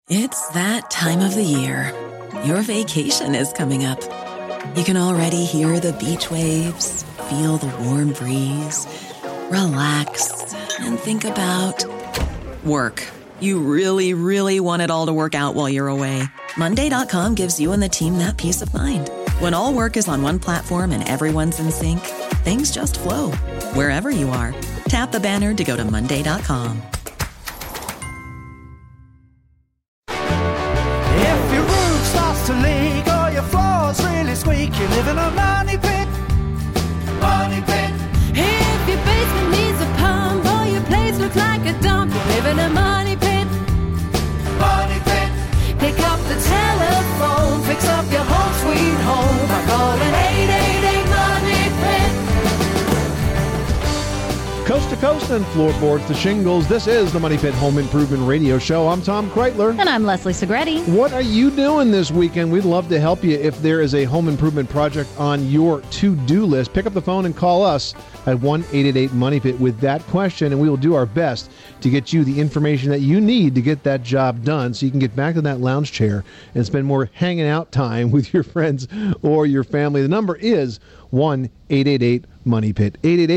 It's that time of the year. Your vacation is coming up. You can already hear the beach waves, feel the warm breeze, relax, and think about work. You really, really want it all to work out while you're away. Monday.com gives you and the team that peace of mind. When all work is on one platform and everyone's in sync, things just flow. Wherever you are, tap the banner to go to Monday.com. If your roof starts to leak or your floor's really squeak, you live in a money pit. Money pit. If your basement needs a pump or your place looks like a dump, you live in a money pit. Money pit. Pick up the telephone, fix up your home sweet home by calling 888 Money Pit. Coast to coast and floorboards to shingles, this is the Money Pit Home Improvement Radio Show. I'm Tom Kreitler. And I'm Leslie Segretti. What are you doing this weekend? We'd love to help you if there is a home improvement project on your to-do list. Pick up the phone and call us at 1-888-MONEY-PIT with that question, and we will do our best to get you the information that you need to get that job done so you can get back to that lounge chair and spend more hanging out time with your friends or your family. The number is 1-888-MONEY-PIT,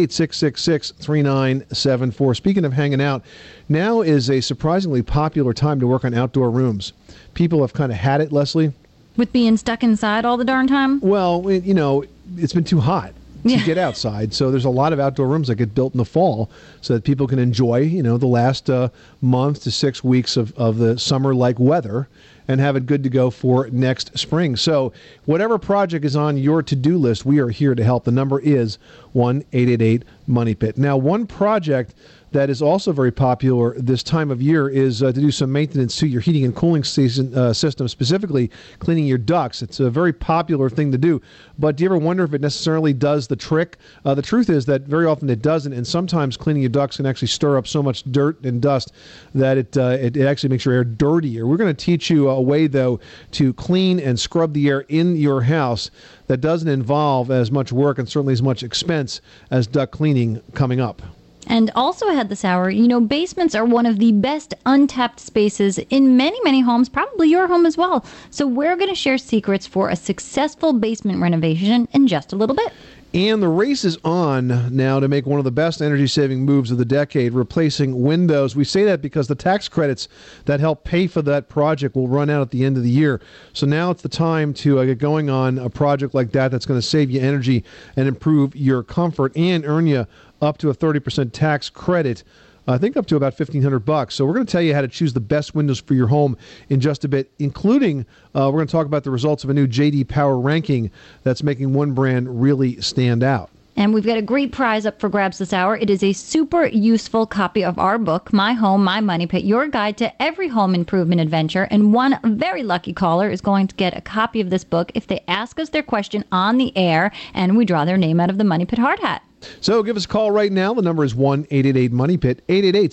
888-666-3974. Speaking of hanging out, now is a surprisingly popular time to work on outdoor rooms. People have kind of had it, Leslie. With being stuck inside all the darn time? Well, you know, it's been too hot to get outside. So there's a lot of outdoor rooms that get built in the fall so that people can enjoy, you know, the last month to 6 weeks of the summer-like weather and have it good to go for next spring. So whatever project is on your to-do list, we are here to help. The number is 1-888-MONEY-PIT. Now, one project that is also very popular this time of year is to do some maintenance to your heating and cooling system, specifically cleaning your ducts. It's a very popular thing to do. But do you ever wonder if it necessarily does the trick? The truth is that very often it doesn't, and sometimes cleaning your ducts can actually stir up so much dirt and dust that it actually makes your air dirtier. We're going to teach you a way, though, to clean and scrub the air in your house that doesn't involve as much work and certainly as much expense as duct cleaning coming up. And also ahead this hour, you know, basements are one of the best untapped spaces in many, many homes, probably your home as well. So we're going to share secrets for a successful basement renovation in just a little bit. And the race is on now to make one of the best energy-saving moves of the decade, replacing windows. We say that because the tax credits that help pay for that project will run out at the end of the year. So now it's the time to get going on a project like that that's going to save you energy and improve your comfort and earn you up to a 30% tax credit. I think up to about $1,500. So we're going to tell you how to choose the best windows for your home in just a bit, including we're going to talk about the results of a new J.D. Power ranking that's making one brand really stand out. And we've got a great prize up for grabs this hour. It is a super useful copy of our book, My Home, My Money Pit, your guide to every home improvement adventure. And one very lucky caller is going to get a copy of this book if they ask us their question on the air and we draw their name out of the Money Pit hard hat. So give us a call right now. The number is 1-888-MONEY-PIT,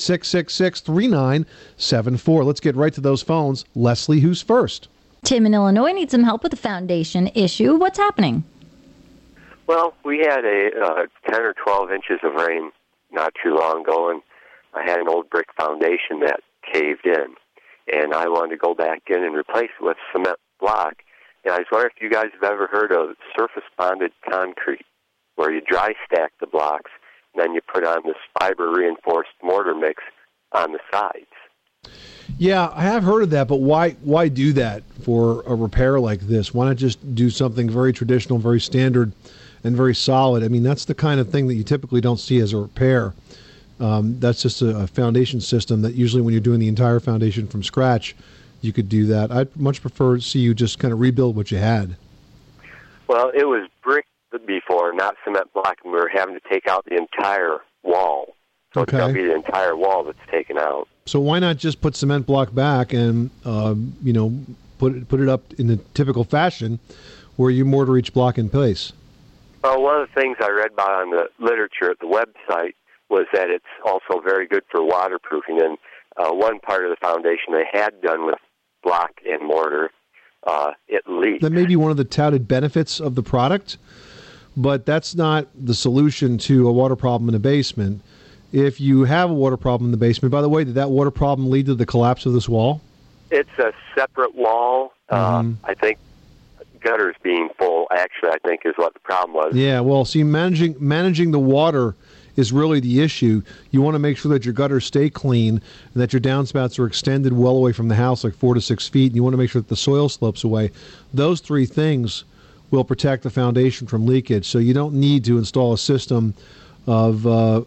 888-666-3974. Let's get right to those phones. Leslie, who's first? Tim in Illinois needs some help with a foundation issue. What's happening? Well, we had a 10 or 12 inches of rain not too long ago, and I had an old brick foundation that caved in, and I wanted to go back in and replace it with cement block. And I was wondering if you guys have ever heard of surface bonded concrete, where you dry stack the blocks, and then you put on this fiber-reinforced mortar mix on the sides. Yeah, I have heard of that, but why do that for a repair like this? Why not just do something very traditional, very standard, and very solid? I mean, that's the kind of thing that you typically don't see as a repair. That's just a foundation system that usually when you're doing the entire foundation from scratch, you could do that. I'd much prefer to see you just kind of rebuild what you had. Well, it was brick before, not cement block, and we were having to take out the entire wall. So It's going to be the entire wall that's taken out. So why not just put cement block back and, put it up in the typical fashion where you mortar each block in place? Well, one of the things I read about on the literature at the website was that it's also very good for waterproofing. And one part of the foundation they had done with block and mortar, it leaked. That may be one of the touted benefits of the product, but that's not the solution to a water problem in a basement. If you have a water problem in the basement, by the way, did that water problem lead to the collapse of this wall? It's a separate wall. I think gutters being full, actually, I think is what the problem was. Yeah, well, see, managing the water is really the issue. You want to make sure that your gutters stay clean and that your downspouts are extended well away from the house, like 4 to 6 feet, and you want to make sure that the soil slopes away. Those three things will protect the foundation from leakage. So you don't need to install a system of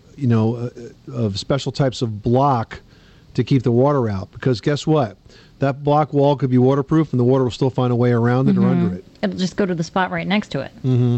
of special types of block to keep the water out, because guess what? That block wall could be waterproof and the water will still find a way around it or under it. It'll just go to the spot right next to it.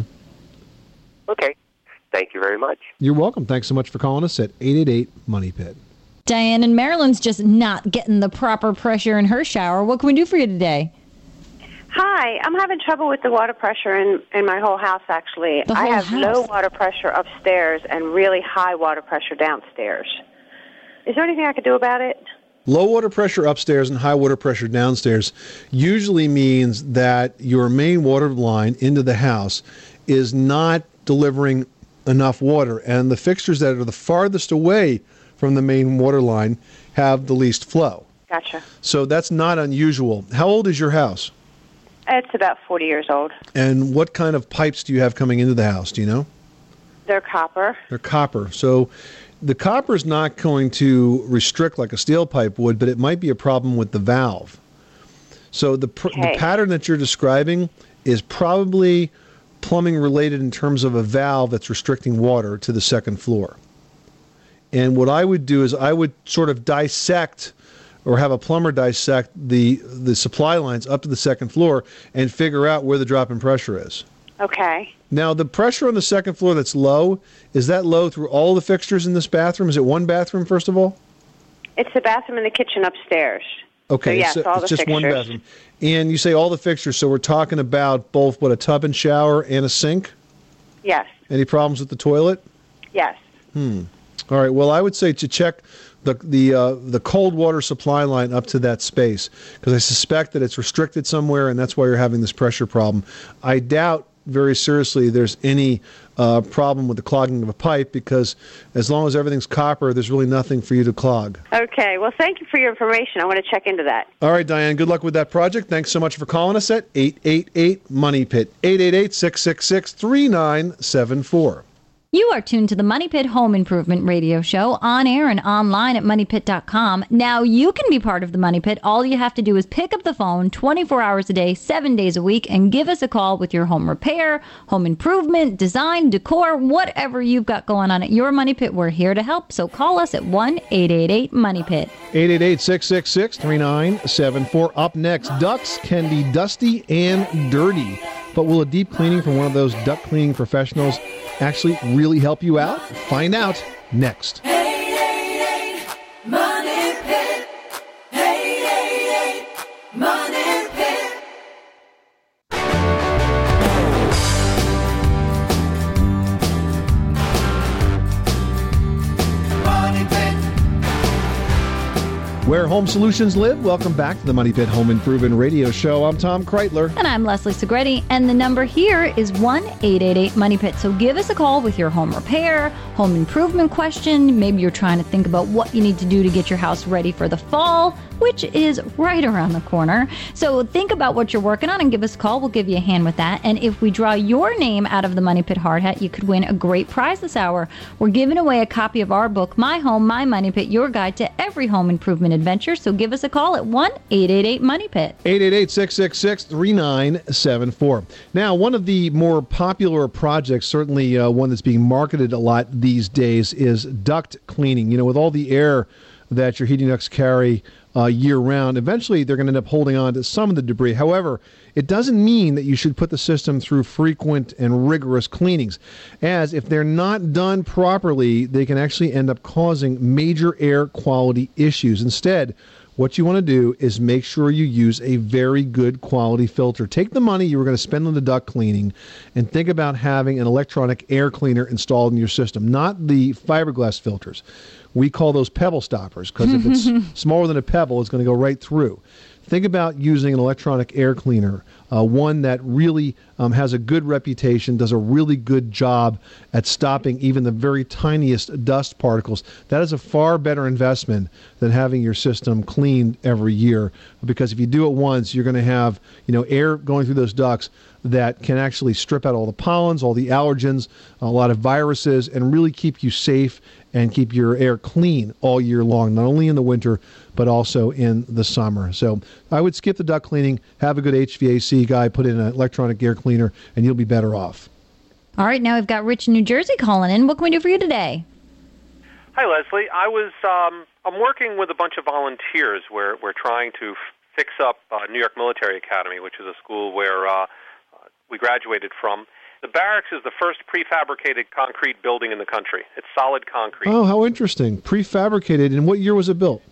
Okay. Thank you very much. You're welcome. Thanks so much for calling us at 888-MONEY-PIT. Diane in Maryland's just not getting the proper pressure in her shower. What can we do for you today? Hi, I'm having trouble with the water pressure in my whole house, actually. I have low water pressure upstairs and really high water pressure downstairs. Is there anything I could do about it? Low water pressure upstairs and high water pressure downstairs usually means that your main water line into the house is not delivering enough water, and the fixtures that are the farthest away from the main water line have the least flow. Gotcha. So that's not unusual. How old is your house? It's about 40 years old. And what kind of pipes do you have coming into the house? Do you know? They're copper. They're copper. So the copper is not going to restrict like a steel pipe would, but it might be a problem with the valve. So the pattern that you're describing is probably plumbing related in terms of a valve that's restricting water to the second floor. And what I would do is I would sort of dissect or have a plumber dissect the supply lines up to the second floor and figure out where the drop in pressure is. Okay. Now, the pressure on the second floor that's low, is that low through all the fixtures in this bathroom? Is it one bathroom, first of all? It's the bathroom and the kitchen upstairs. Okay, so, yes, so all it's the just fixtures. one bathroom. And you say all the fixtures, so we're talking about both, a tub and shower and a sink? Yes. Any problems with the toilet? Yes. All right, well, I would say to check the cold water supply line up to that space, because I suspect that it's restricted somewhere, and that's why you're having this pressure problem. I doubt very seriously there's any problem with the clogging of a pipe, because as long as everything's copper, there's really nothing for you to clog. Okay, well, thank you for your information. I want to check into that. All right, Diane, good luck with that project. Thanks so much for calling us at 888-MONEY-PIT, 888-666-3974. You are tuned to the Money Pit Home Improvement Radio Show on air and online at moneypit.com. Now, you can be part of the Money Pit. All you have to do is pick up the phone 24 hours a day, 7 days a week, and give us a call with your home repair, home improvement, design, decor, whatever you've got going on at your Money Pit. We're here to help. So call us at 1-888-MONEY-PIT. 888-666-3974. Up next, ducks can be dusty and dirty, but will a deep cleaning from one of those duck cleaning professionals actually really help you out? Find out next. 888-MONEY-PIT. 888-MONEY-PIT. Money Pit. Where home solutions live, welcome back to the Money Pit Home Improvement Radio Show. I'm Tom Kreitler. And I'm Leslie Segretti, and the number here is 1-888-MONEY-PIT. So give us a call with your home repair, home improvement question. Maybe you're trying to think about what you need to do to get your house ready for the fall, which is right around the corner. So think about what you're working on and give us a call. We'll give you a hand with that. And if we draw your name out of the Money Pit hard hat, you could win a great prize this hour. We're giving away a copy of our book, My Home, My Money Pit, Your Guide to Every Home Improvement Adventure. So give us a call at 1-888-MONEY-PIT. 888-666-3974. Now, one of the more popular projects, certainly one that's being marketed a lot these days, is duct cleaning. You know, with all the air that your heating ducts carry year-round, eventually they're going to end up holding on to some of the debris. However, it doesn't mean that you should put the system through frequent and rigorous cleanings, as if they're not done properly, they can actually end up causing major air quality issues. Instead, what you want to do is make sure you use a very good quality filter. Take the money you were going to spend on the duct cleaning and think about having an electronic air cleaner installed in your system, not the fiberglass filters. We call those pebble stoppers, because if it's smaller than a pebble, it's going to go right through. think about using an electronic air cleaner, one that really has a good reputation, does a really good job at stopping even the very tiniest dust particles. That is a far better investment than having your system cleaned every year, because if you do it once, you're going to have air going through those ducts that can actually strip out all the pollens, all the allergens, a lot of viruses, and really keep you safe and keep your air clean all year long, not only in the winter, but also in the summer. So I would skip the duct cleaning, have a good HVAC guy, put in an electronic air cleaner, and you'll be better off. All right, now we've got Rich in New Jersey calling in. What can we do for you today? Hi, Leslie. I'm working with a bunch of volunteers. We're trying to fix up New York Military Academy, which is a school where we graduated from. The barracks is the first prefabricated concrete building in the country. It's solid concrete. Oh, how interesting. Prefabricated. And what year was it built?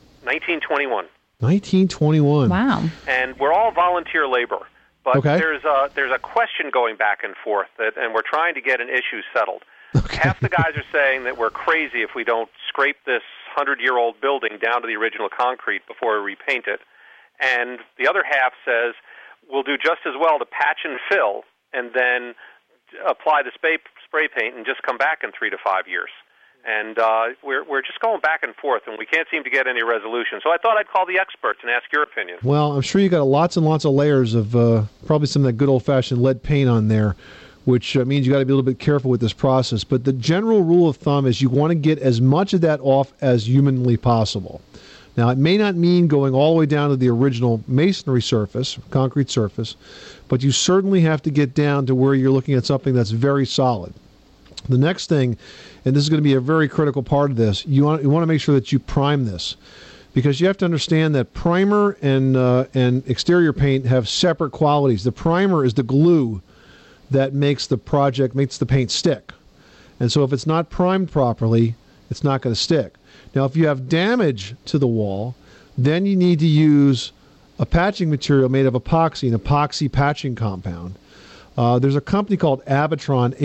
1921. 1921. Wow. And we're all volunteer labor. But okay. there's a question going back and forth, and we're trying to get an issue settled. Okay. Half the guys are saying that we're crazy if we don't scrape this 100-year-old building down to the original concrete before we repaint it. And the other half says we'll do just as well to patch and fill and then apply the spray paint and just come back in 3 to 5 years. And we're just going back and forth, and we can't seem to get any resolution. So I thought I'd call the experts and ask your opinion. Well, I'm sure you got lots and lots of layers of probably some of that good old-fashioned lead paint on there, which means you got to be a little bit careful with this process. But the general rule of thumb is you want to get as much of that off as humanly possible. Now, it may not mean going all the way down to the original masonry surface, concrete surface, but you certainly have to get down to where you're looking at something that's very solid. The next thing, and this is going to be a very critical part of this, you want to make sure that you prime this, because you have to understand that primer and exterior paint have separate qualities. The primer is the glue that makes the paint stick. And so if it's not primed properly, it's not going to stick. Now, if you have damage to the wall, then you need to use a patching material made of epoxy, an epoxy patching compound. There's a company called Abatron,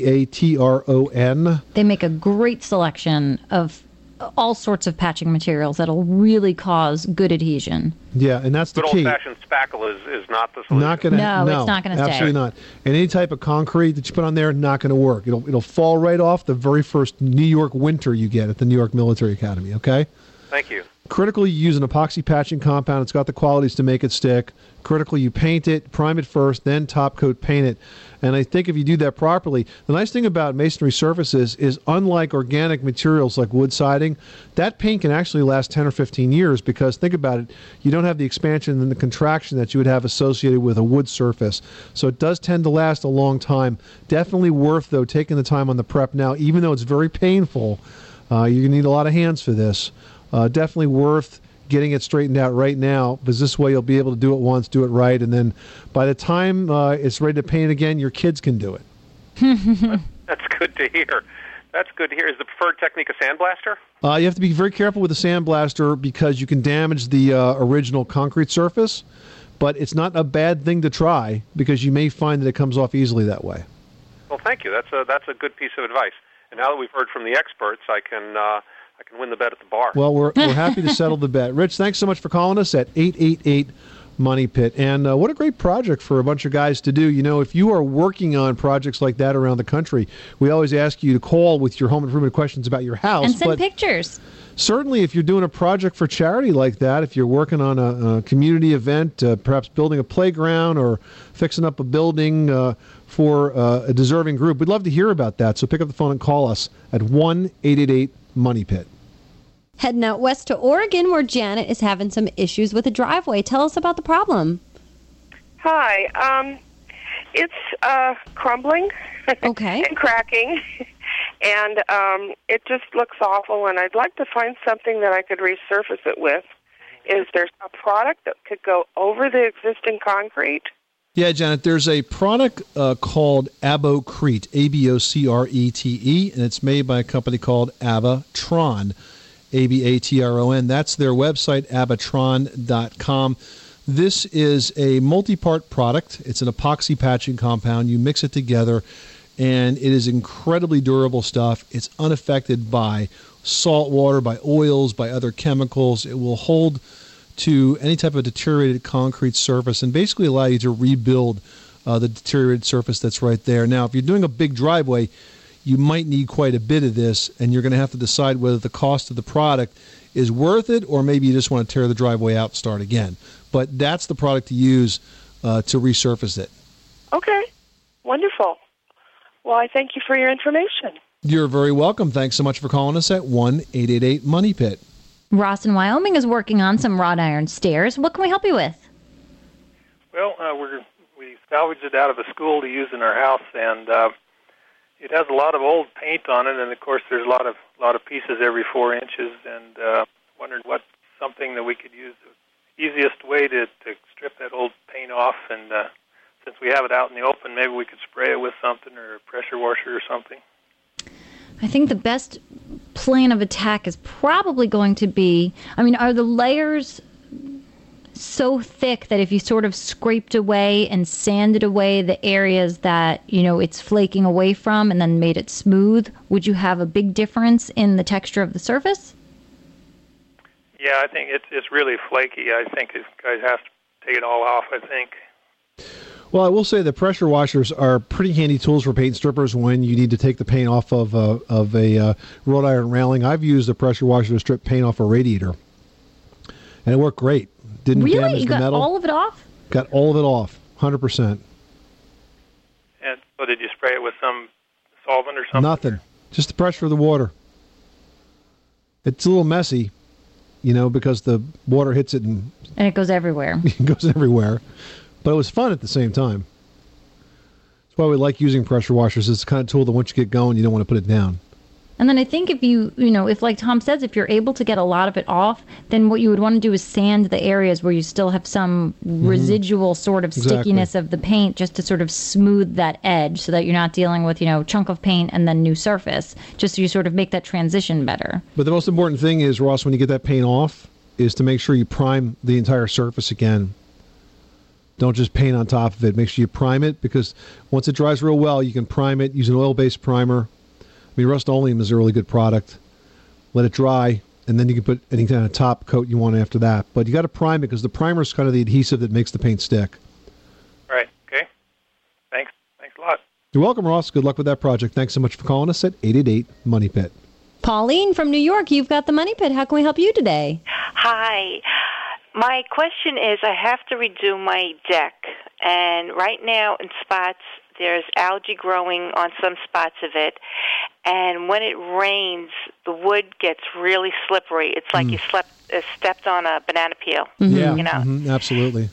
Abatron. They make a great selection of all sorts of patching materials that'll really cause good adhesion. Yeah, and that's the key. Good old-fashioned spackle is not the solution. No, it's not going to stay. Absolutely not. And any type of concrete that you put on there, not going to work. It'll fall right off the very first New York winter you get at the New York Military Academy, okay? Thank you. Critically, you use an epoxy patching compound. It's got the qualities to make it stick. Critically, you paint it, prime it first, then top coat paint it. And I think if you do that properly, the nice thing about masonry surfaces is, unlike organic materials like wood siding, that paint can actually last 10 or 15 years, because think about it, you don't have the expansion and the contraction that you would have associated with a wood surface. So it does tend to last a long time. Definitely worth, though, taking the time on the prep now, even though it's very painful. You're going to need a lot of hands for this. Definitely worth getting it straightened out right now, because this way you'll be able to do it once, do it right, and then by the time it's ready to paint again, your kids can do it. That's good to hear. That's good to hear. Is the preferred technique a sandblaster? You have to be very careful with the sandblaster, because you can damage the original concrete surface, but it's not a bad thing to try, because you may find that it comes off easily that way. Well, thank you. That's a good piece of advice. And now that we've heard from the experts, I can win the bet at the bar. Well, we're happy to settle the bet. Rich, thanks so much for calling us at 888-MONEY-PIT. And what a great project for a bunch of guys to do. You know, if you are working on projects like that around the country, we always ask you to call with your home improvement questions about your house. And send pictures. Certainly, if you're doing a project for charity like that, if you're working on a community event, perhaps building a playground or fixing up a building for a deserving group, we'd love to hear about that. So pick up the phone and call us at 1-888-MONEY-PIT. Heading out west to Oregon, where Janet is having some issues with a driveway. Tell us about the problem. Hi. It's crumbling okay. and cracking, and it just looks awful, and I'd like to find something that I could resurface it with. Is there a product that could go over the existing concrete? Yeah, Janet, there's a product called Abocrete, Abocrete, and it's made by a company called Abatron, Abatron. That's their website, abatron.com. This is a multi-part product. It's an epoxy patching compound. You mix it together, and it is incredibly durable stuff. It's unaffected by salt water, by oils, by other chemicals. It will hold to any type of deteriorated concrete surface and basically allow you to rebuild the deteriorated surface that's right there. Now, if you're doing a big driveway, you might need quite a bit of this, and you're going to have to decide whether the cost of the product is worth it, or maybe you just want to tear the driveway out and start again. But that's the product to use to resurface it. Okay, wonderful. Well, I thank you for your information. You're very welcome. Thanks so much for calling us at 1-888-MONEY-PIT. Ross in Wyoming is working on some wrought iron stairs. What can we help you with? Well, we salvaged it out of a school to use in our house, and it has a lot of old paint on it, and of course there's a lot of pieces every 4 inches, and wondered what something that we could use, the easiest way to strip that old paint off, and since we have it out in the open, maybe we could spray it with something or a pressure washer or something. I think the best plan of attack is probably going to be, are the layers so thick that if you sort of scraped away and sanded away the areas that, it's flaking away from and then made it smooth, would you have a big difference in the texture of the surface? Yeah, I think it's really flaky. I think you guys have to take it all off, I think. Well, I will say the pressure washers are pretty handy tools for paint strippers when you need to take the paint off of a wrought iron railing. I've used a pressure washer to strip paint off a radiator, and it worked great. Didn't really? damage You the got metal. all of it off? Got all of it off, 100%. And so did you spray it with some solvent or something? Nothing. Just the pressure of the water. It's a little messy, because the water hits it and it goes everywhere. It goes everywhere. But it was fun at the same time. That's why we like using pressure washers. It's the kind of tool that once you get going, you don't want to put it down. And then I think if if like Tom says, if you're able to get a lot of it off, then what you would want to do is sand the areas where you still have some residual sort of stickiness of the paint, just to sort of smooth that edge so that you're not dealing with, chunk of paint and then new surface, just so you sort of make that transition better. But the most important thing is, Ross, when you get that paint off, is to make sure you prime the entire surface again. Don't just paint on top of it. Make sure you prime it, because once it dries real well, you can prime it. Use an oil-based primer. Rust-Oleum is a really good product. Let it dry, and then you can put any kind of top coat you want after that. But you got to prime it, because the primer is kind of the adhesive that makes the paint stick. Right. Okay. Thanks a lot. You're welcome, Ross. Good luck with that project. Thanks so much for calling us at 888-MONEY-PIT. Pauline from New York, you've got the Money Pit. How can we help you today? Hi. My question is, I have to redo my deck, and right now in spots there's algae growing on some spots of it, and when it rains, the wood gets really slippery. It's like you stepped on a banana peel. Yeah, absolutely.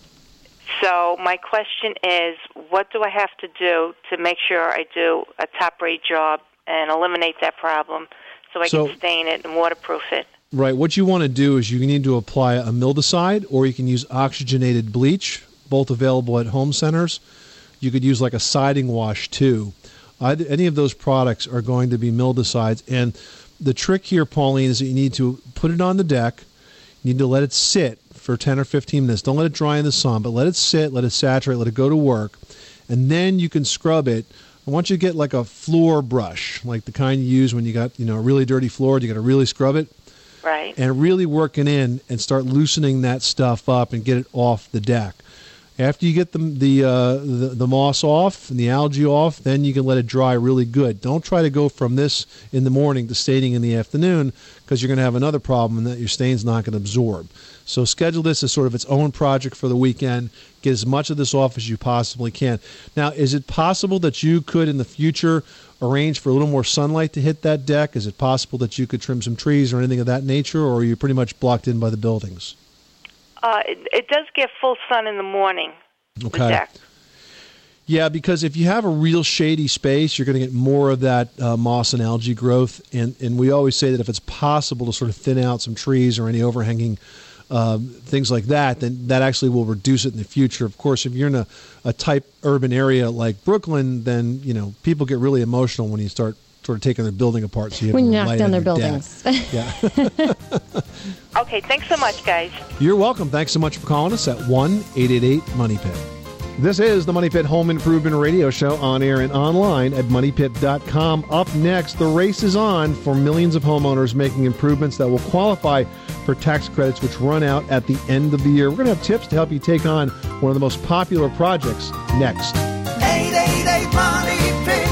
So my question is, what do I have to do to make sure I do a top-rate job and eliminate that problem so I can stain it and waterproof it? Right. What you want to do is you need to apply a mildewcide, or you can use oxygenated bleach, both available at home centers. You could use like a siding wash too. Any of those products are going to be mildewcides. And the trick here, Pauline, is that you need to put it on the deck. You need to let it sit for 10 or 15 minutes. Don't let it dry in the sun, but let it sit, let it saturate, let it go to work. And then you can scrub it. I want you to get like a floor brush, like the kind you use when you got a really dirty floor. You got to really scrub it. Right. And really working in and start loosening that stuff up and get it off the deck. After you get the moss off and the algae off, then you can let it dry really good. Don't try to go from this in the morning to staining in the afternoon, because you're going to have another problem in that your stain's not going to absorb. So schedule this as sort of its own project for the weekend. Get as much of this off as you possibly can. Now, is it possible that you could in the future arrange for a little more sunlight to hit that deck? Is it possible that you could trim some trees or anything of that nature, or are you pretty much blocked in by the buildings? It does get full sun in the morning. Okay. The deck. Yeah, because if you have a real shady space, you're going to get more of that moss and algae growth. And we always say that if it's possible to sort of thin out some trees or any overhanging things like that, then that actually will reduce it in the future. Of course, if you're in a type urban area like Brooklyn, then people get really emotional when you start sort of taking their building apart. So when you knock down their buildings. Yeah. Okay, thanks so much, guys. You're welcome. Thanks so much for calling us at 1-888-MONEY-PIT. This is the Money Pit Home Improvement Radio Show, on air and online at MoneyPit.com. Up next, the race is on for millions of homeowners making improvements that will qualify for tax credits, which run out at the end of the year. We're going to have tips to help you take on one of the most popular projects next. 888 Money Pit.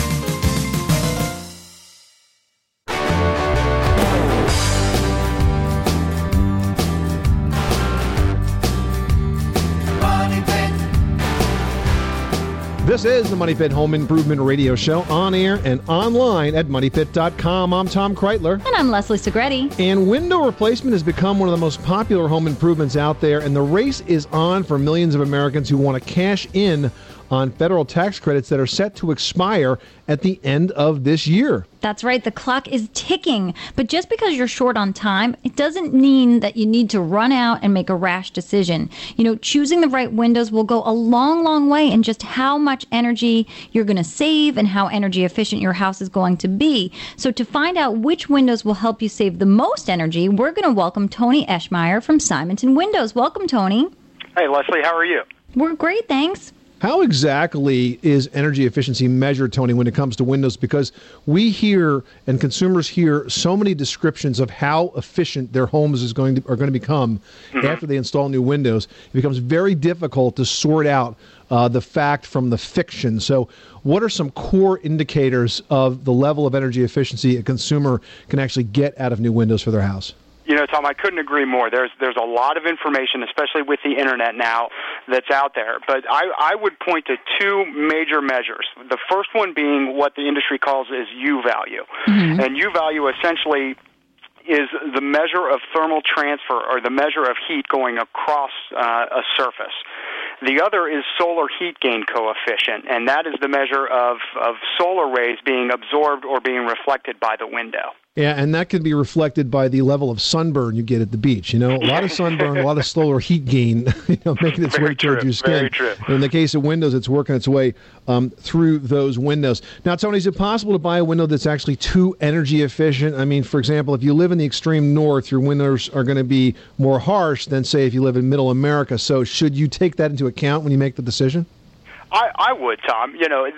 This is the Money Pit Home Improvement Radio Show, on air and online at MoneyPit.com. I'm Tom Kreitler. And I'm Leslie Segretti. And window replacement has become one of the most popular home improvements out there, and the race is on for millions of Americans who want to cash in on federal tax credits that are set to expire at the end of this year. That's right. The clock is ticking. But just because you're short on time, it doesn't mean that you need to run out and make a rash decision. You know, choosing the right windows will go a long, long way in just how much energy you're going to save and how energy efficient your house is going to be. So to find out which windows will help you save the most energy, we're going to welcome Tony Eschmeyer from Simonton Windows. Welcome, Tony. Hey, Leslie. How are you? We're great, thanks. How exactly is energy efficiency measured, Tony, when it comes to windows? Because we hear and consumers hear so many descriptions of how efficient their homes are going to become after they install new windows. It becomes very difficult to sort out the fact from the fiction. So what are some core indicators of the level of energy efficiency a consumer can actually get out of new windows for their house? You know, Tom, I couldn't agree more. There's a lot of information, especially with the Internet now, that's out there. But I would point to two major measures. The first one being what the industry calls is U-value. Mm-hmm. And U-value essentially is the measure of thermal transfer, or the measure of heat going across a surface. The other is solar heat gain coefficient, and that is the measure of solar rays being absorbed or being reflected by the window. Yeah, and that can be reflected by the level of sunburn you get at the beach. You know, a lot of sunburn, a lot of solar heat gain, making its way towards your skin. Very true. And in the case of windows, it's working its way through those windows. Now, Tony, is it possible to buy a window that's actually too energy efficient? I mean, for example, if you live in the extreme north, your windows are going to be more harsh than, say, if you live in middle America. So should you take that into account when you make the decision? I would, Tom. You know,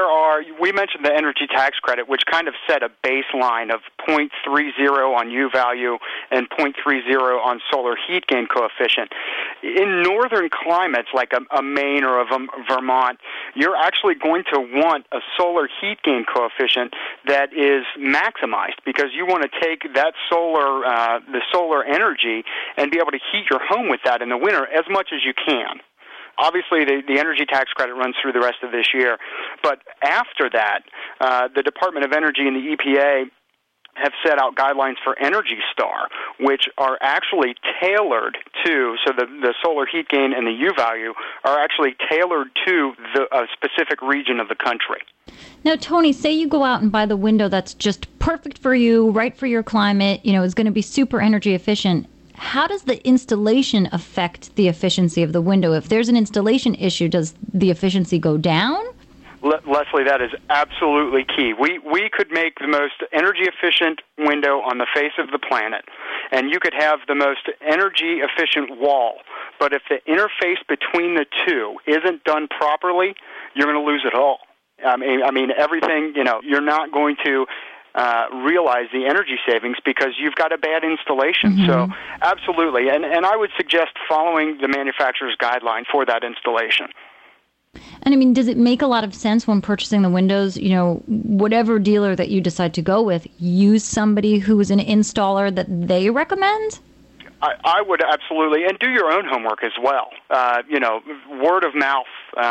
we mentioned the energy tax credit, which kind of set a baseline of 0.30 on U-value and 0.30 on solar heat gain coefficient. In northern climates like a Maine or a Vermont, you're actually going to want a solar heat gain coefficient that is maximized, because you want to take that the solar energy and be able to heat your home with that in the winter as much as you can. Obviously, the energy tax credit runs through the rest of this year. But after that, the Department of Energy and the EPA have set out guidelines for Energy Star, which are actually tailored to, so the solar heat gain and the U-value are actually tailored to a specific region of the country. Now, Tony, say you go out and buy the window that's just perfect for you, right for your climate, is going to be super energy efficient. How does the installation affect the efficiency of the window? If there's an installation issue, does the efficiency go down? Leslie, that is absolutely key. We could make the most energy efficient window on the face of the planet, and you could have the most energy efficient wall. But if the interface between the two isn't done properly, you're going to lose it all. I mean, everything, you're not going to realize the energy savings because you've got a bad installation. Mm-hmm. So absolutely. And I would suggest following the manufacturer's guideline for that installation. And I mean, does it make a lot of sense when purchasing the windows, whatever dealer that you decide to go with, use somebody who is an installer that they recommend? I would absolutely, and do your own homework as well. Word of mouth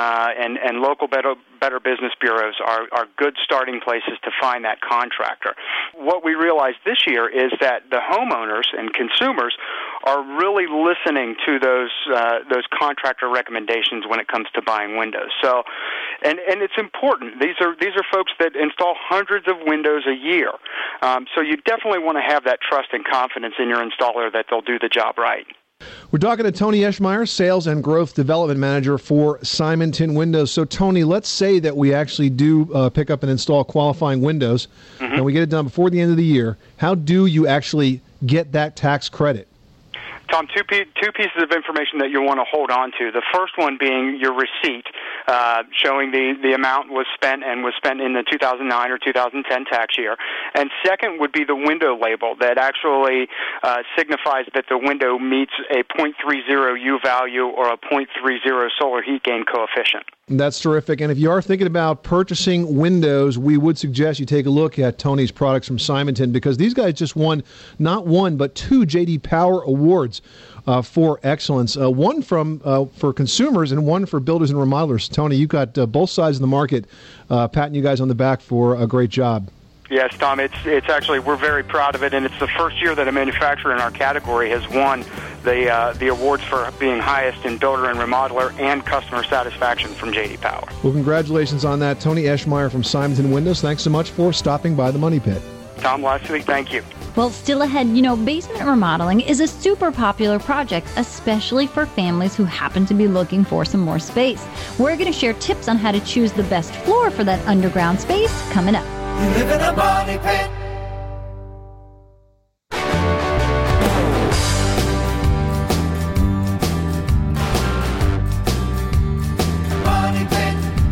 and local better business bureaus are good starting places to find that contractor. What we realized this year is that the homeowners and consumers are really listening to those contractor recommendations when it comes to buying windows. So, and it's important. These are folks that install hundreds of windows a year. So you definitely want to have that trust and confidence in your installer that they'll do the job right. We're talking to Tony Eschmeyer, Sales and Growth Development Manager for Simonton Windows. So, Tony, let's say that we actually do pick up and install qualifying windows, and we get it done before the end of the year. How do you actually get that tax credit? Tom, two pieces of information that you'll want to hold on to. The first one being your receipt showing the amount was spent in the 2009 or 2010 tax year. And second would be the window label that actually signifies that the window meets a 0.30 U value or a 0.30 solar heat gain coefficient. That's terrific. And if you are thinking about purchasing windows, we would suggest you take a look at Tony's products from Simonton, because these guys just won not one but 2 J.D. Power Awards for excellence. One for consumers and one for builders and remodelers. Tony, you've got both sides of the market patting you guys on the back for a great job. Yes, Tom, it's actually, we're very proud of it, and it's the first year that a manufacturer in our category has won the awards for being highest in builder and remodeler and customer satisfaction from J.D. Power. Well, congratulations on that. Tony Eschmeyer from Simonton Windows, thanks so much for stopping by the Money Pit. Tom Leslie, thank you. Well, still ahead, basement remodeling is a super popular project, especially for families who happen to be looking for some more space. We're going to share tips on how to choose the best floor for that underground space coming up. You live in a money pit. Money pit.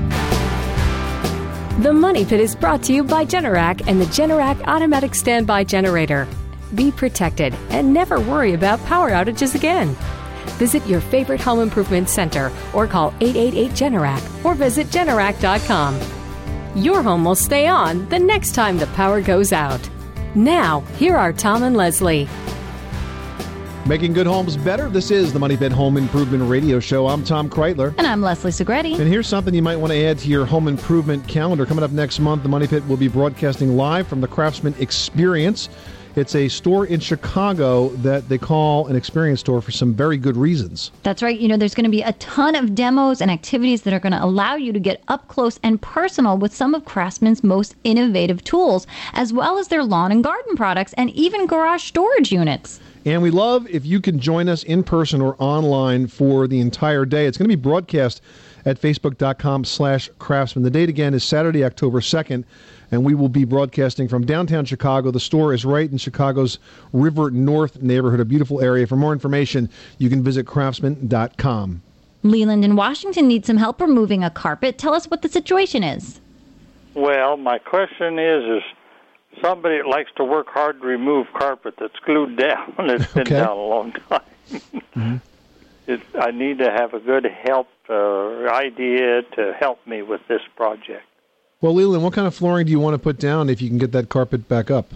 The Money Pit is brought to you by Generac and the Generac Automatic Standby Generator. Be protected and never worry about power outages again. Visit your favorite home improvement center or call 888-GENERAC or visit Generac.com. Your home will stay on the next time the power goes out. Now, here are Tom and Leslie. Making good homes better. This is the Money Pit Home Improvement Radio Show. I'm Tom Kreitler. And I'm Leslie Segretti. And here's something you might want to add to your home improvement calendar. Coming up next month, the Money Pit will be broadcasting live from the Craftsman Experience. It's a store in Chicago that they call an experience store for some very good reasons. That's right. There's going to be a ton of demos and activities that are going to allow you to get up close and personal with some of Craftsman's most innovative tools, as well as their lawn and garden products and even garage storage units. And we love if you can join us in person or online for the entire day. It's going to be broadcast at facebook.com/craftsman. The date again is Saturday, October 2nd. And we will be broadcasting from downtown Chicago. The store is right in Chicago's River North neighborhood, a beautiful area. For more information, you can visit craftsman.com. Leland in Washington needs some help removing a carpet. Tell us what the situation is. Well, my question is somebody that likes to work hard to remove carpet that's glued down. It's been down a long time. I need to have a good help idea to help me with this project. Well, Leland, what kind of flooring do you want to put down if you can get that carpet back up?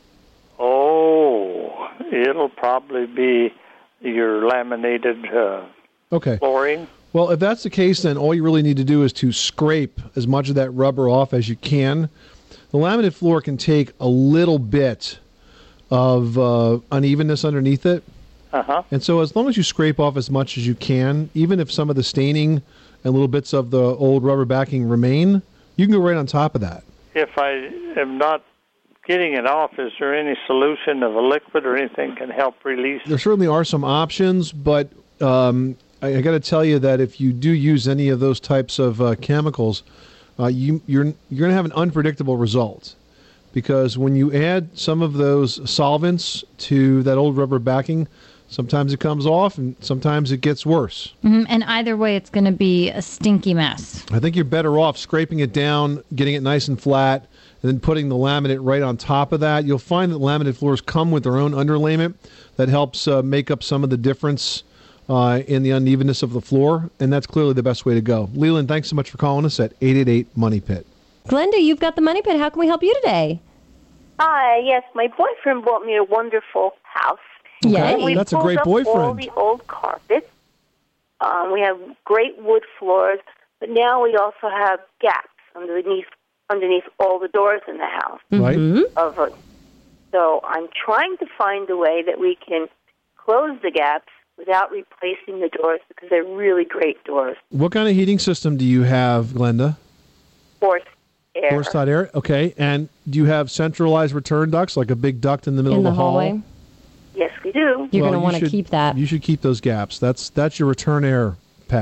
Oh, it'll probably be your laminated flooring. Well, if that's the case, then all you really need to do is to scrape as much of that rubber off as you can. The laminated floor can take a little bit of unevenness underneath it. And so as long as you scrape off as much as you can, even if some of the staining and little bits of the old rubber backing remain, you can go right on top of that. If I am not getting it off, is there any solution of a liquid or anything can help release? There certainly are some options, but I got to tell you that if you do use any of those types of chemicals, you're going to have an unpredictable result. Because when you add some of those solvents to that old rubber backing, sometimes it comes off, and sometimes it gets worse. And either way, it's going to be a stinky mess. I think you're better off scraping it down, getting it nice and flat, and then putting the laminate right on top of that. You'll find that laminate floors come with their own underlayment that helps make up some of the difference in the unevenness of the floor, and that's clearly the best way to go. Leland, thanks so much for calling us at 888-MONEY-PIT. Glenda, you've got the Money Pit. How can we help you today? Hi, yes, my boyfriend bought me a wonderful house. Yeah, that's a great boyfriend. All the old carpet. We have great wood floors, but now we also have gaps underneath all the doors in the house. Right. So I'm trying to find a way that we can close the gaps without replacing the doors because they're really great doors. What kind of heating system do you have, Glenda? Forced air. Forced hot air. Okay. And do you have centralized return ducts, like a big duct in the middle of the hallway? hall? Yes, we do. You're going to want to keep that. You should keep those gaps. That's your return air path.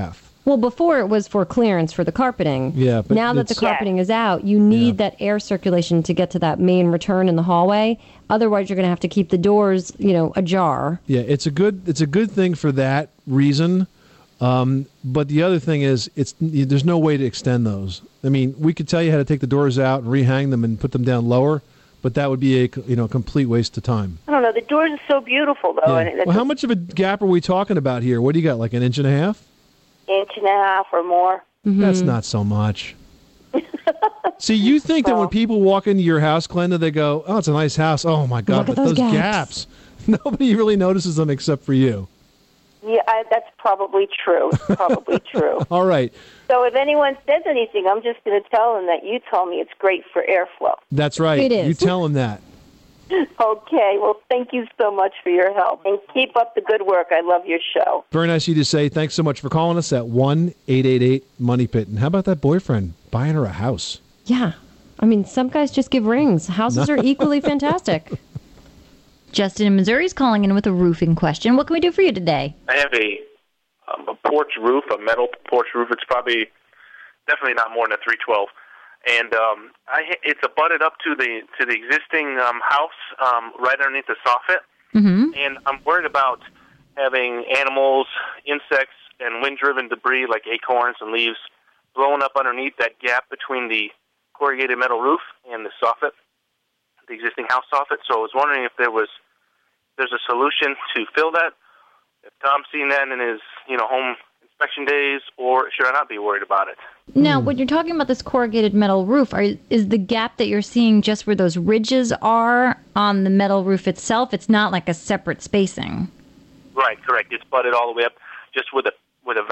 Well, before it was for clearance for the carpeting. Yeah, but now that the carpeting is out, you need that air circulation to get to that main return in the hallway. Otherwise, you're going to have to keep the doors, ajar. Yeah, it's a good thing for that reason. But the other thing is, there's no way to extend those. I mean, we could tell you how to take the doors out and rehang them and put them down lower, but that would be a complete waste of time. I don't know. The doors are so beautiful, though. Yeah. And well, how much of a gap are we talking about here? What do you got, like an inch and a half? Inch and a half or more. Mm-hmm. That's not so much. See, you think that when people walk into your house, Glenda, they go, "Oh, it's a nice house. Oh my God!" Look but at those gaps. Nobody really notices them except for you. Yeah, that's probably true. Probably true. All right. So if anyone says anything, I'm just going to tell them that you told me it's great for airflow. That's right. It is. You tell them that. Okay. Well, thank you so much for your help. And keep up the good work. I love your show. Very nice of you to say. Thanks so much for calling us at 1-888-MONEY-PIT. And how about that boyfriend buying her a house? Yeah. I mean, some guys just give rings. Houses are equally fantastic. Justin in Missouri is calling in with a roofing question. What can we do for you today? I have a porch roof, a metal porch roof. It's definitely not more than a 312, and it's abutted up to the existing house right underneath the soffit. Mm-hmm. And I'm worried about having animals, insects, and wind-driven debris like acorns and leaves blowing up underneath that gap between the corrugated metal roof and the soffit, the existing house soffit. So I was wondering if there's a solution to fill that. If Tom's seen that in his home inspection days, or should I not be worried about it? Now, when you're talking about this corrugated metal roof, is the gap that you're seeing just where those ridges are on the metal roof itself? It's not like a separate spacing. Right, correct. It's butted all the way up, just with a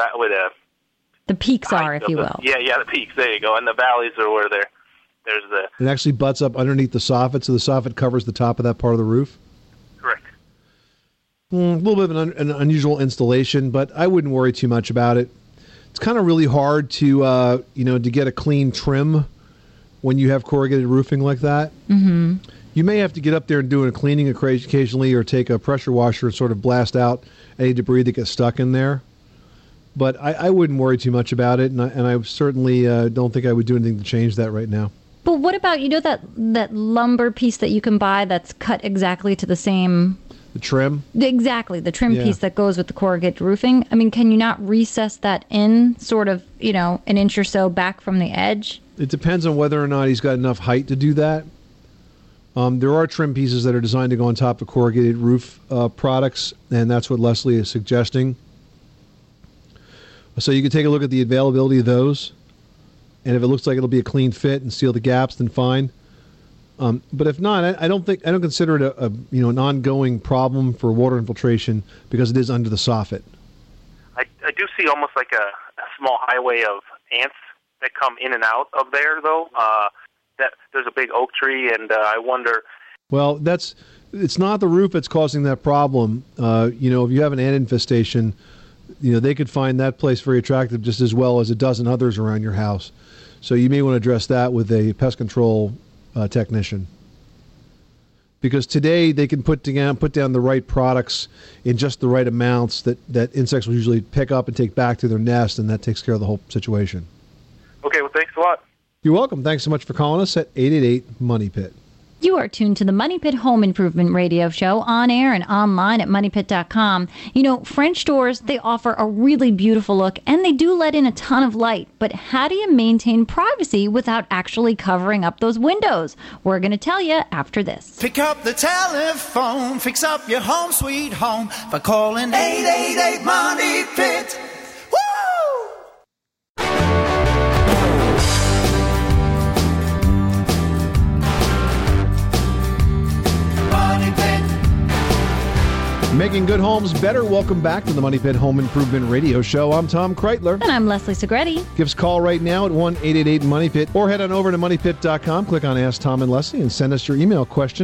the peaks are, if you will. Yeah, the peaks. There you go. And the valleys are where there's the. It actually butts up underneath the soffit, so the soffit covers the top of that part of the roof. Correct. A little bit of an unusual installation, but I wouldn't worry too much about it. It's kind of really hard to to get a clean trim when you have corrugated roofing like that. Mm-hmm. You may have to get up there and do a cleaning occasionally, or take a pressure washer and sort of blast out any debris that gets stuck in there. But I wouldn't worry too much about it, and I certainly don't think I would do anything to change that right now. But what about that lumber piece that you can buy that's cut exactly to the same? The trim? Exactly, the trim piece that goes with the corrugated roofing. I mean, can you not recess that in sort of, an inch or so back from the edge? It depends on whether or not he's got enough height to do that. There are trim pieces that are designed to go on top of corrugated roof products, and that's what Leslie is suggesting. So you can take a look at the availability of those, and if it looks like it'll be a clean fit and seal the gaps, then fine. But if not, I don't consider it an ongoing problem for water infiltration because it is under the soffit. I do see almost like a small highway of ants that come in and out of there, though. That there's a big oak tree, and I wonder. Well, it's not the roof that's causing that problem. If you have an ant infestation, they could find that place very attractive just as well as a dozen others around your house. So you may want to address that with a pest control technician, because today they can put down the right products in just the right amounts that insects will usually pick up and take back to their nest, and that takes care of the whole situation. Okay, well, thanks a lot. You're welcome. Thanks so much for calling us at 888-MONEY-PIT. You are tuned to the Money Pit Home Improvement Radio Show, on air and online at MoneyPit.com. French doors, they offer a really beautiful look, and they do let in a ton of light. But how do you maintain privacy without actually covering up those windows? We're going to tell you after this. Pick up the telephone, fix up your home sweet home by calling 888-MONEY-PIT. Making good homes better. Welcome back to the Money Pit Home Improvement Radio Show. I'm Tom Kreitler. And I'm Leslie Segretti. Give us a call right now at 1-888-MONEY-PIT, or head on over to MoneyPit.com, click on Ask Tom and Leslie, and send us your email question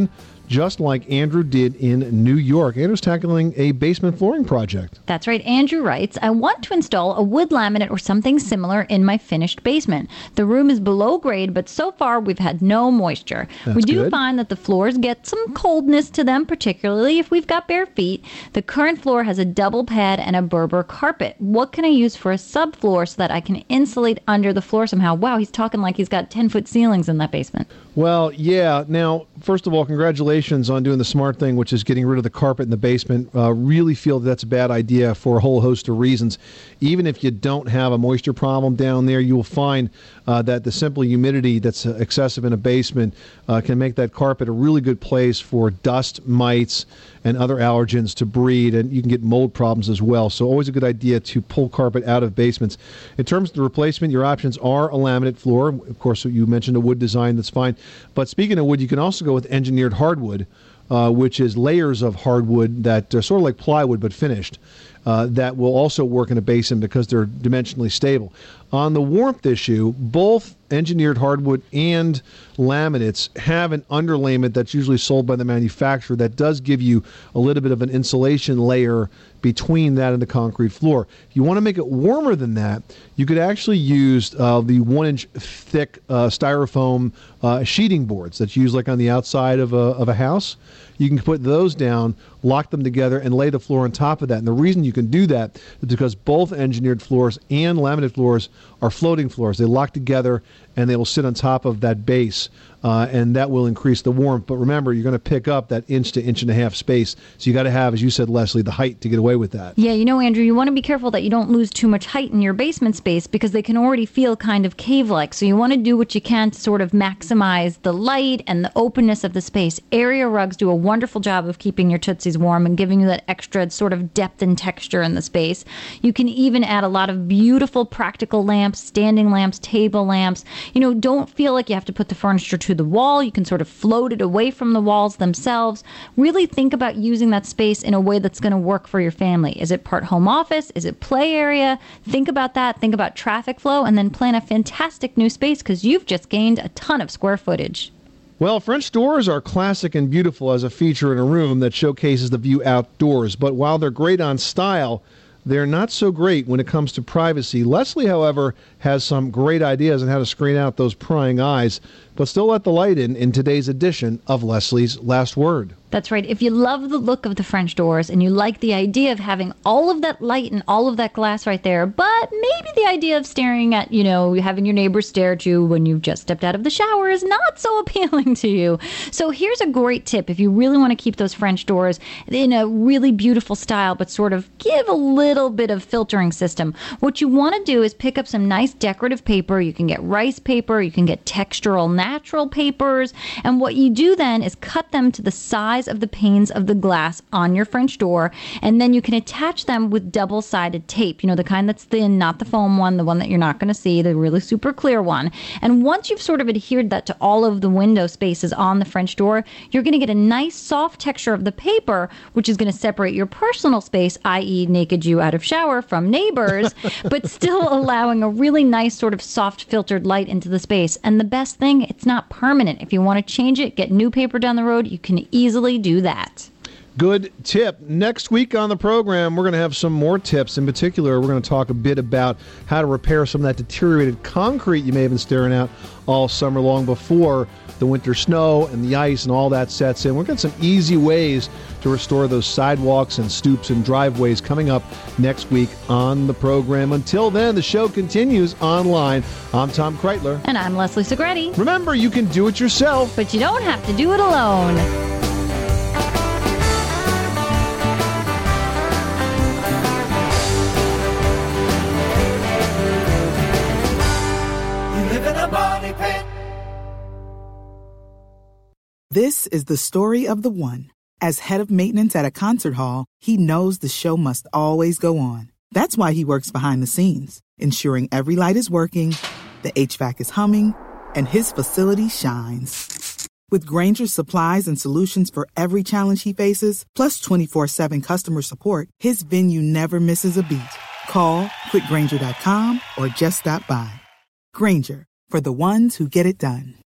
just like Andrew did in New York. Andrew's tackling a basement flooring project. That's right. Andrew writes, I want to install a wood laminate or something similar in my finished basement. The room is below grade, but so far we've had no moisture. That's we do good. find that the floors get some coldness to them, particularly if we've got bare feet. The current floor has a double pad and a Berber carpet. What can I use for a subfloor so that I can insulate under the floor somehow? Wow, he's talking like he's got 10-foot ceilings in that basement. Well, yeah. Now, first of all, congratulations on doing the smart thing, which is getting rid of the carpet in the basement. Really feel that's a bad idea for a whole host of reasons. Even if you don't have a moisture problem down there, you will find that the simple humidity that's excessive in a basement can make that carpet a really good place for dust, mites, and other allergens to breed, and you can get mold problems as well. So always a good idea to pull carpet out of basements. In terms of the replacement, your options are a laminate floor. Of course, you mentioned a wood design, that's fine. But speaking of wood, you can also go with engineered hardwood, which is layers of hardwood that are sort of like plywood but finished. That will also work in a basin because they're dimensionally stable. On the warmth issue, both engineered hardwood and laminates have an underlayment that's usually sold by the manufacturer that does give you a little bit of an insulation layer between that and the concrete floor. If you want to make it warmer than that, you could actually use the 1-inch thick styrofoam sheeting boards that's used like on the outside of a house. You can put those down, lock them together, and lay the floor on top of that. And the reason you can do that is because both engineered floors and laminate floors are floating floors. They lock together, and they will sit on top of that base, and that will increase the warmth. But remember, you're going to pick up that inch to inch and a half space. So you got to have, as you said, Leslie, the height to get away with that. Yeah, you know, Andrew, you want to be careful that you don't lose too much height in your basement space because they can already feel kind of cave-like. So you want to do what you can to sort of maximize the light and the openness of the space. Area rugs do a wonderful job of keeping your Tootsies warm and giving you that extra sort of depth and texture in the space. You can even add a lot of beautiful practical lamps, standing lamps, table lamps. You know, don't feel like you have to put the furniture to the wall. You can sort of float it away from the walls themselves. Really think about using that space in a way that's going to work for your family. Is it part home office? Is it play area? Think about that. Think about traffic flow, and then plan a fantastic new space because you've just gained a ton of square footage. Well, French doors are classic and beautiful as a feature in a room that showcases the view outdoors. But while they're great on style, they're not so great when it comes to privacy. Leslie, however, has some great ideas on how to screen out those prying eyes, but still let the light in today's edition of Leslie's Last Word. That's right. If you love the look of the French doors and you like the idea of having all of that light and all of that glass right there, but maybe the idea of staring at, you know, having your neighbors stare at you when you've just stepped out of the shower is not so appealing to you. So here's a great tip if you really want to keep those French doors in a really beautiful style, but sort of give a little bit of filtering system. What you want to do is pick up some nice decorative paper. You can get rice paper, you can get textural natural papers, and what you do then is cut them to the size of the panes of the glass on your French door, and then you can attach them with double-sided tape, you know, the kind that's thin, not the foam one, the one that you're not going to see, the really super clear one. And once you've sort of adhered that to all of the window spaces on the French door, you're going to get a nice soft texture of the paper, which is going to separate your personal space, i.e. naked you out of shower, from neighbors, but still allowing a really nice sort of soft filtered light into the space. And the best thing, it's not permanent. If you want to change it, get new paper down the road, you can easily do that. Good tip. Next week on the program, we're going to have some more tips. In particular, we're going to talk a bit about how to repair some of that deteriorated concrete you may have been staring at all summer long before the winter snow and the ice and all that sets in. We're going to get some easy ways to restore those sidewalks and stoops and driveways coming up next week on the program. Until then, the show continues online. I'm Tom Kreitler. And I'm Leslie Segretti. Remember, you can do it yourself, but you don't have to do it alone. This is the story of the one. As head of maintenance at a concert hall, he knows the show must always go on. That's why he works behind the scenes, ensuring every light is working, the HVAC is humming, and his facility shines. With Grainger's supplies and solutions for every challenge he faces, plus 24/7 customer support, his venue never misses a beat. Call quickgrainger.com or just stop by. Grainger, for the ones who get it done.